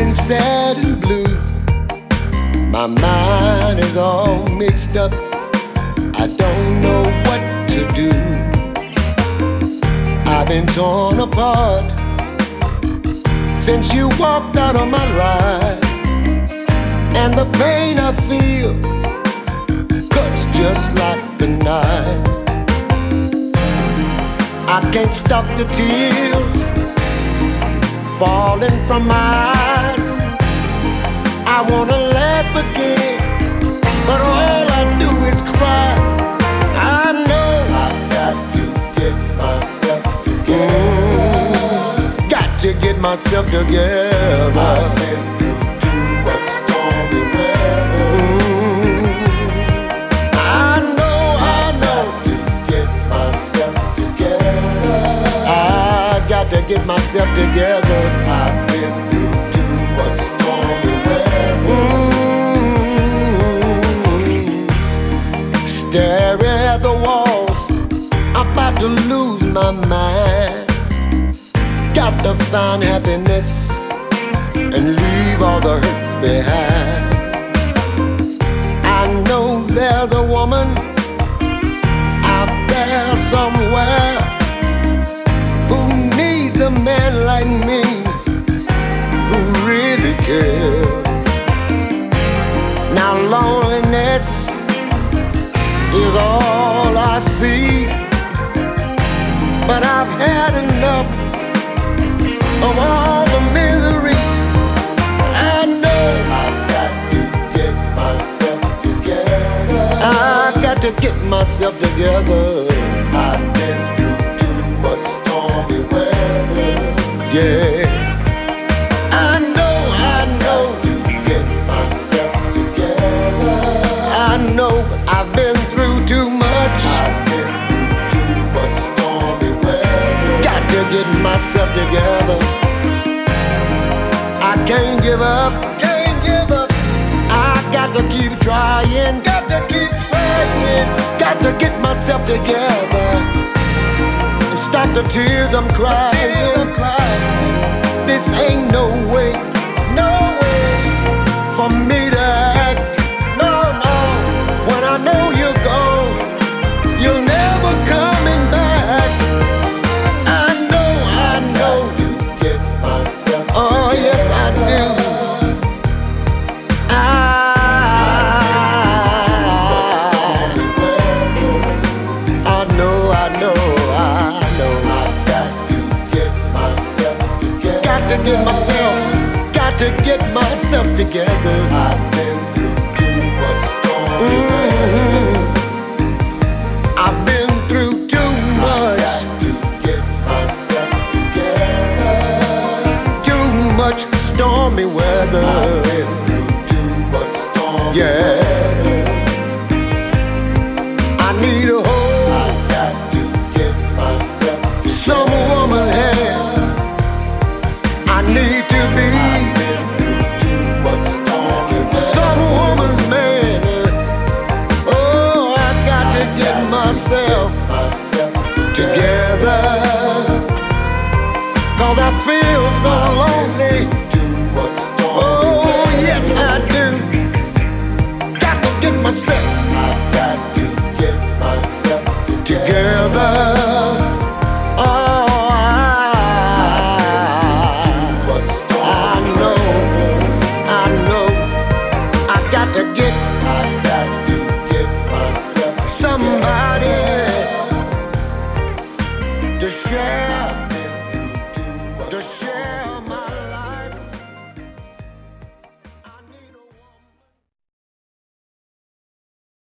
feeling sad and blue. My mind is all mixed up. I don't know what to do. I've been torn apart since you walked out of my life. And the pain I feel cuts just like a knife. I can't stop the tears falling from my eyes. I wanna laugh again, but all I do is cry. I know I've got to get myself together. Got to get myself together. I've been through too much stormy weather. I know to get myself together. I got to get myself together. I've been through too much stormy weather. Staring at the walls, I'm about to lose my mind. Got to find happiness and leave all the hurt behind. I know there's a woman out there somewhere who needs a man like me, who really cares. Now loneliness is all I see, but I've had enough of all the misery. I know I've got to get myself together. I got to get myself together. I've been through too much stormy weather. Yeah, I know to get myself together. I know I've been through too much. I've been through too much stormy weather. Got to get myself together. I can't give up. I got to keep trying. Got to get myself together and stop the tears I'm crying. This ain't no way for me to act. No. When I know you're gone, you're never coming back. I know to get myself. Oh yes, I do. Got to get myself together. I've been through too much stormy weather. I've been through too much. I've got to get myself together. Too much stormy weather. I've been through too much stormy weather. I need a hold. I've got to get myself together. Some woman hand. I need to be some woman's man. Oh, I got to get myself together, 'cause I feel so lonely. Oh, yes, I do. Got to get myself together. I got to get myself. Somebody